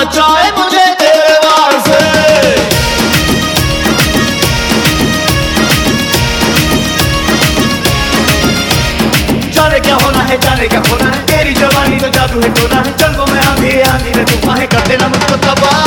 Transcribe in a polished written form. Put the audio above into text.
बचाए मुझे तेरे वार से। जाने क्या होना है, जाने क्या होना है, तेरी जवानी तो जादू है टोना है। चंगों में आंधी आंधी ने तूफान कर देना मुझको तबाह।